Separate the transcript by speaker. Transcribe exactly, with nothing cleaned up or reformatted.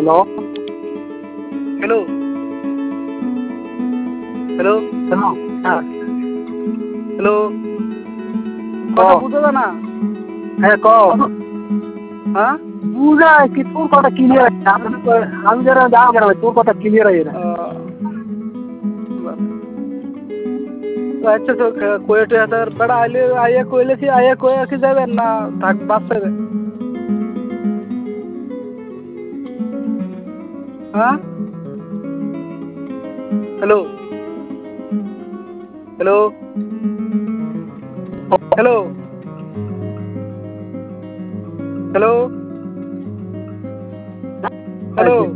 Speaker 1: Hello
Speaker 2: hello hello
Speaker 1: hello হ্যাঁ
Speaker 2: hello
Speaker 1: ক
Speaker 2: কথা বুঝো না?
Speaker 1: হ্যাঁ ক
Speaker 2: হ্যাঁ
Speaker 1: বুঝা কি তোর কথা ক্লিয়ার আমি যারা যা বলা তোর কথা ক্লিয়ার হয় না
Speaker 2: আচ্ছা তো কোয়েটে হাজার বেড়া আইলে আইয়া কইলে কি আইয়া কয়ে কি যাবেন না থাক বাচ্চা হ্যাঁ হ্যালো হ্যালো হ্যালো হ্যালো